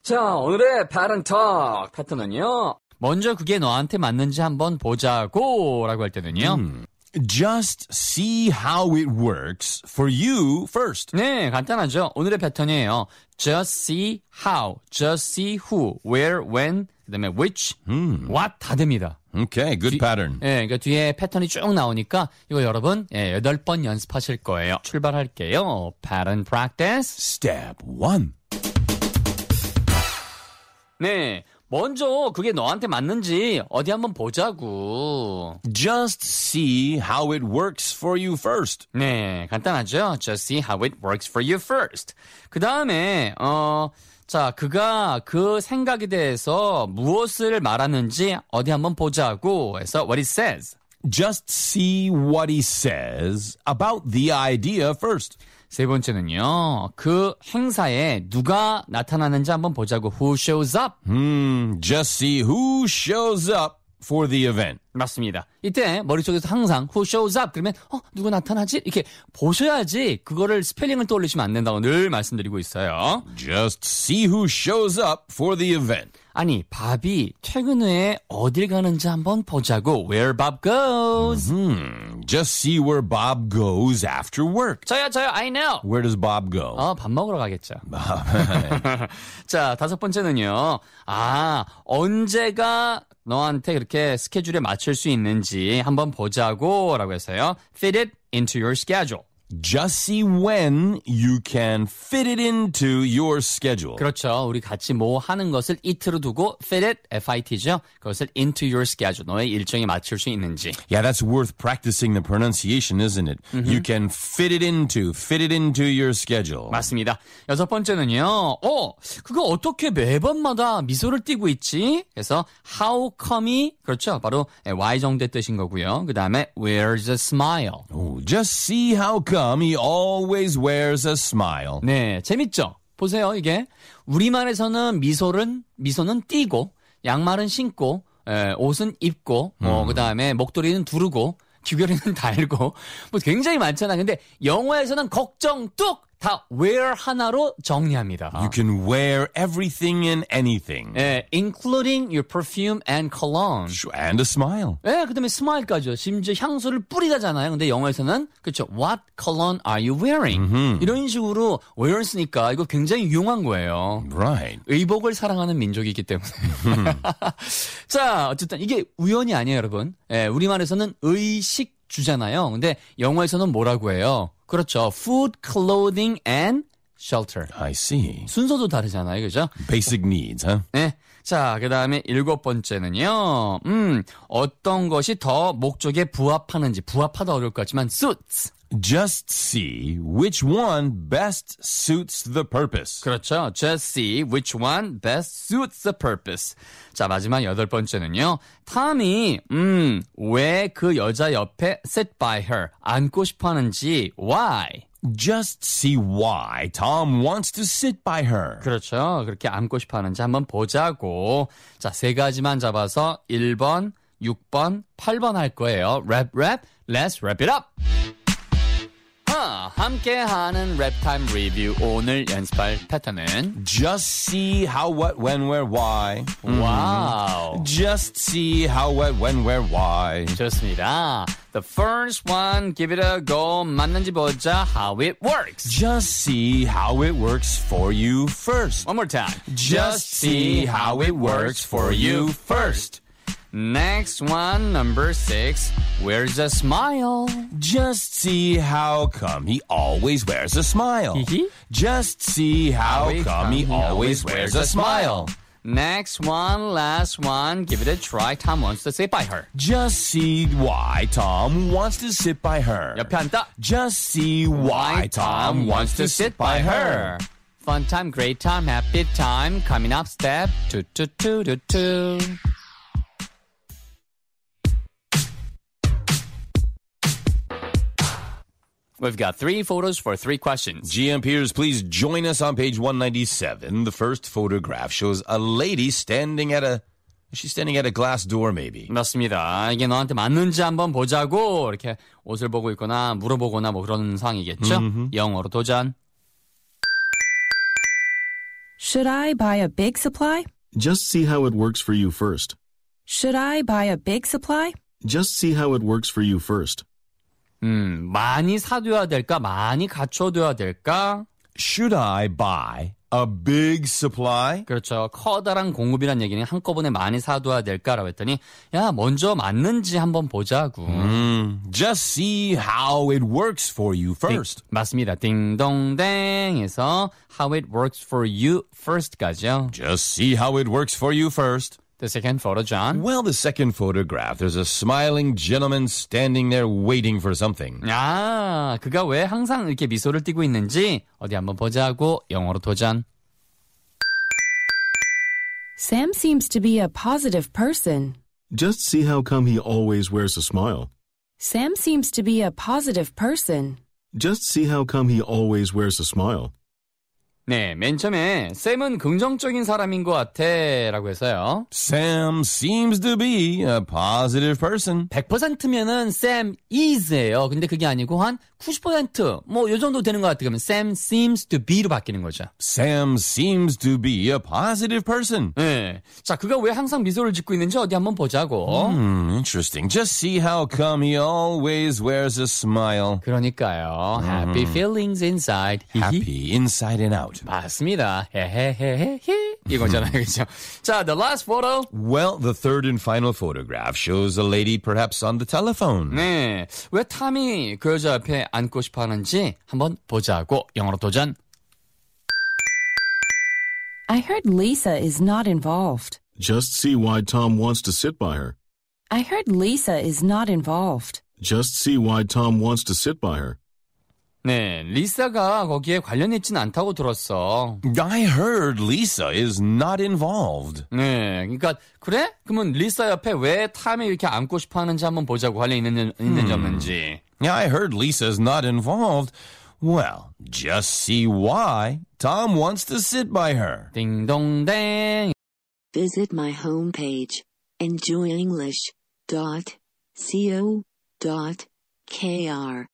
자, 오늘의 pattern talk 패턴은요. 먼저 그게 너한테 맞는지 한번 보자고 라고 할 때는요. Just see how it works for you first. 네, 간단하죠. 오늘의 패턴이에요. Just see how, just see who, where, when, 그다음에 which, what 다 됩니다. Okay, good pattern. 네, 그러니까 뒤에 패턴이 쭉 나오니까 이거 여러분 8번 연습하실 거예요. 출발할게요. Pattern practice. Step 1. 네, 먼저 그게 너한테 맞는지 어디 한번 보자고. Just see how it works for you first. 네, 간단하죠. Just see how it works for you first. 그 다음에 자, 그가 그 생각에 대해서 무엇을 말하는지 어디 한번 보자고 해서 what it says. Just see what he says about the idea first. 세 번째는요. 그 행사에 누가 나타나는지 한번 보자고. Who shows up? Just see who shows up for the event. 맞습니다. 이때 머릿속에서 항상 who shows up 그러면 누가 나타나지? 이렇게 보셔야지 그거를 스펠링을 떠올리시면 안 된다고 늘 말씀드리고 있어요. Just see who shows up for the event. 아니, 밥이 퇴근 후에 어딜 가는지 한번 보자고. Where Bob goes. Just see where Bob goes after work. 저요, I know. Where does Bob go? 밥 먹으러 가겠죠. 자, 다섯 번째는요. 언제가 너한테 그렇게 스케줄에 맞출 수 있는지 한번 보자고 라고 해서요. Fit it into your schedule. Just see when you can fit it into your schedule. 그렇죠. 우리 같이 뭐 하는 것을 it로 두고 fit it, FIT죠. 그것을 into your schedule. 너의 일정에 맞출 수 있는지. Yeah, that's worth practicing the pronunciation, isn't it? You can fit it into your schedule. 맞습니다. 여섯 번째는요. 그거 어떻게 매번마다 미소를 띠고 있지? 그래서 how come이 그렇죠. 바로 Y 정도의 뜻인 거고요. 그 다음에 where's a smile? Just see how come he always wears a smile. 네, 재밌죠? 보세요, 이게. 우리말에서는 미소는 띠고, 양말은 신고, 옷은 입고, 그 다음에 목도리는 두르고, 귀걸이는 달고, 뭐 굉장히 많잖아. 근데 영어에서는 걱정 뚝! 다 wear 하나로 정리합니다. You can wear everything and anything. Including your perfume and cologne. And a smile. 그 다음에 smile까지요. 심지어 향수를 뿌리가잖아요. 근데 영어에서는 그렇죠. What cologne are you wearing? 이런 식으로 wear 쓰니까 이거 굉장히 유용한 거예요. Right. 의복을 사랑하는 민족이기 때문에. 자, 어쨌든 이게 우연이 아니에요, 여러분. 우리말에서는 의식주잖아요. 근데 영어에서는 뭐라고 해요? 그렇죠. Food, clothing, and shelter. I see. 순서도 다르잖아요. 그죠? Basic needs, huh? 네. 자, 그 다음에 일곱 번째는요. 어떤 것이 더 목적에 부합하다 어려울 것 같지만 suits. Just see which one best suits the purpose. 그렇죠. Just see which one best suits the purpose. 자, 마지막 여덟 번째는요. 탐이 왜 그 여자 옆에 sit by her 앉고 싶어 하는지 why. Just see why Tom wants to sit by her. 그렇죠. 그렇게 앉고 싶어 하는지 한번 보자고. 자, 세 가지만 잡아서 1번, 6번, 8번 할 거예요. Rap, let's wrap it up. 함께하는 랩타임 리뷰 오늘 연습할 패턴은 Just see how, what, when, where, why. 와우. Just see how, what, when, where, why. 좋습니다. The first one, give it a go. 맞는지 보자. How it works. Just see how it works for you first. One more time. Just see how it works for you first. Next one, number 6. Where's a smile? Just see how come he always wears a smile. Just see how come he always wears a smile. Next one, last one. Give it a try. Tom wants to sit by her. Just see why Tom wants to sit by her. 옆에 앉다. Just see why Tom wants to sit by her. Fun time, great time, happy time. Coming up, step 2. We've got 3 photos for 3 questions. GMPers, please join us on page 197. The first photograph shows a lady standing at a glass door, maybe. 맞습니다. 이게 너한테 맞는지 한번 보자고 이렇게 옷을 보고 있거나 물어보거나 뭐 그런 상황이겠죠. 영어로 도전. Should I buy a big supply? Just see how it works for you first. Should I buy a big supply? Just see how it works for you first. 많이 사둬야 될까? 많이 갖춰둬야 될까? Should I buy a big supply? 그렇죠. 커다란 공급이란 얘기는 한꺼번에 많이 사둬야 될까라고 했더니 야, 먼저 맞는지 한번 보자고. Just see how it works for you first. 맞습니다. 딩동댕에서 how it works for you first까지요. Just see how it works for you first. The second photo, John. Well, the second photograph, there's a smiling gentleman standing there waiting for something. 아, 그가 왜 항상 이렇게 미소를 띠고 있는지 어디 한번 보자고 영어로 도전. Sam seems to be a positive person. Just see how come he always wears a smile. Sam seems to be a positive person. Just see how come he always wears a smile. 네, 맨 처음에 샘은 긍정적인 사람인 것 같아 라고 해서요. Sam seems to be a positive person. 100%면은 Sam is예요. 근데 그게 아니고 한 90% 뭐 요 정도 되는 것 같아. 그러면 Sam seems to be로 바뀌는 거죠. Sam seems to be a positive person. 네. 자, 그가 왜 항상 미소를 짓고 있는지 어디 한번 보자고. Interesting. Just see how come he always wears a smile. 그러니까요. Happy feelings inside. Happy inside and out. 맞습니다. 헤헤헤헤 이거잖아요. 그렇죠? 자, the last photo. Well, the third and final photograph shows a lady perhaps on the telephone. 네. 왜 탐이 그 여자 옆에 앉고 싶어 하는지 한번 보자고 영어로 도전. I heard Lisa is not involved. Just see why Tom wants to sit by her. I heard Lisa is not involved. Just see why Tom wants to sit by her. 네, 리사가 거기에 관련있진 않다고 들었어. I heard Lisa is not involved. 네, 그러니까 그래? 그러면 리사 옆에 왜 탐이 이렇게 앉고 싶어 하는지 한번 보자고 관련 있는지 없는지. Yeah, I heard Lisa's not involved. Well, just see why Tom wants to sit by her. 딩동댕. Visit my homepage, enjoyenglish.co.kr.